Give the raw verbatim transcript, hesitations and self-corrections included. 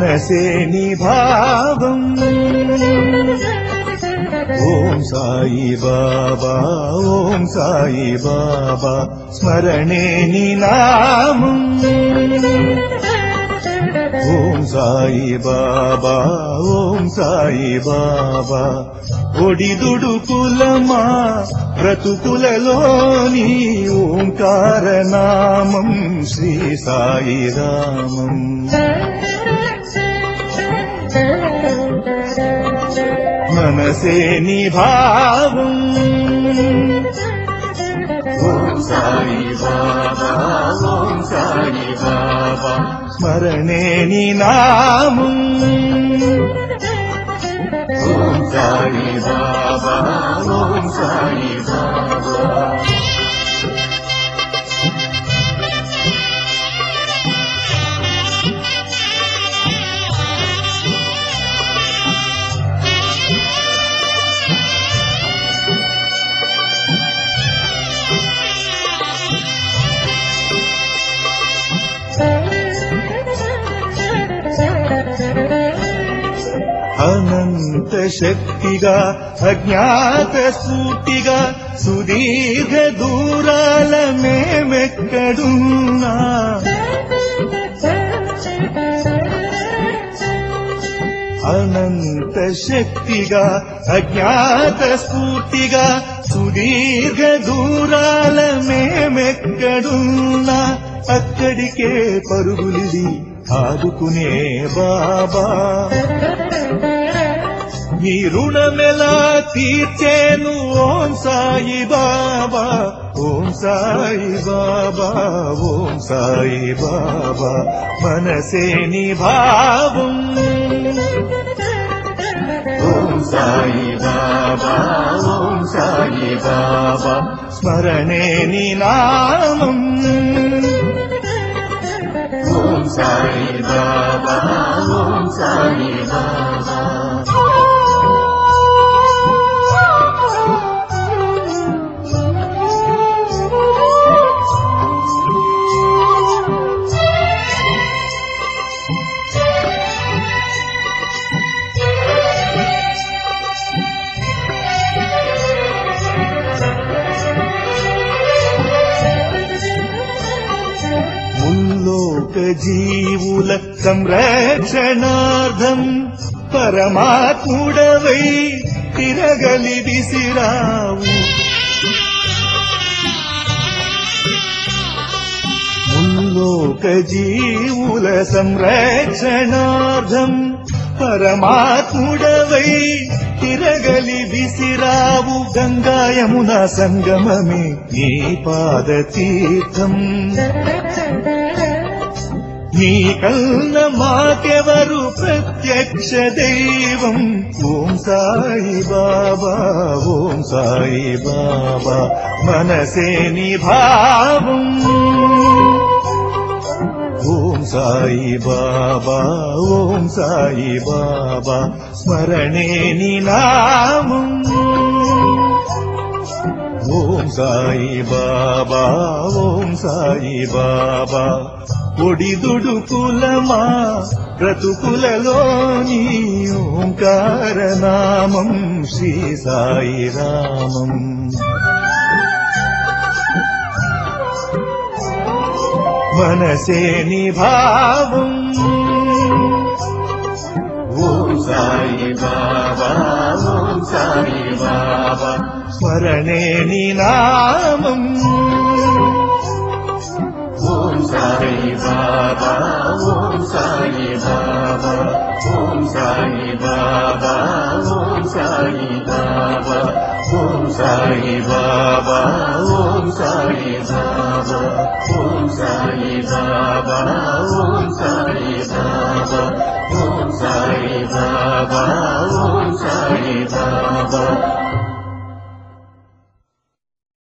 మనసే నీ భావం ఓం సాయి బాబా ఓం సాయి బాబా స్మరణే నీ నామం ఓం సాయి బాబా ఓం సాయి బాబా ఒడిదుడుకులమా బ్రతుకులలోని ఓంకార నామం శ్రీ సాయి రామం మనసే నీ భావం ఓం సాయి బాబా ఓం సాయి బాబా స్మరణే నీ నామం ఓం సాయి బాబా ఓం సాయి బాబా అనంత శక్తిగా అజ్ఞాత స్ఫూర్తిగా సుదీర్ఘ దూరాల మేమెక్కడున్నా అనంత శక్తిగా అజ్ఞాత స్ఫూర్తిగా సుదీర్ఘ దూరాల మేమెక్కడున్నా అక్కడికే పరుగులిది ఆదుకునే బాబా నీ రుణమెలా తీర్చేను ఓం సాయి బాబా ఓం సాయి బాబా ఓం సాయి బాబా మనసే నీ భావం ఓం సాయి బాబా ఓం సాయి బాబా స్మరణే నీ నామం ఓం సాయి బాబా ఓం సాయి బాబా జీవుల సంరక్షణార్థం పరమాత్ముడవై తిరగలి విసిరావు ముల్లోక జీవుల సంరక్షణార్థం పరమాత్ముడవై తిరగలి విసిరావు గంగా యమున సంగమమే నీ పాదతీర్థం నీ కన్న మాకెవరు ప్రత్యక్ష దైవం ఓం సాయి బాబా ఓం సాయి బాబా మనసే నీ భావం ఓం సాయి బాబా ఓం సాయి బాబా స్మరణే నీ నామం ఓం సాయి బాబా ఓం సాయి బాబా ఒడిదుడుకులమా బ్రతుకులలోని ఓంకార నామం శ్రీ సాయి రామం మనసే నీ భావం ఓం సాయి బాబా ఓం సాయి బాబా స్మరణే నీ నామం ఓం సాయి బాబా ఓం సాయి బాబా ఓం సాయి బాబా ఓం సాయి బాబా ఓం సాయి బాబా ఓం సాయి బాబా ఓం సాయి బాబా ఓం సాయి బాబా ఓం సాయి బాబా ఓం సాయి బాబా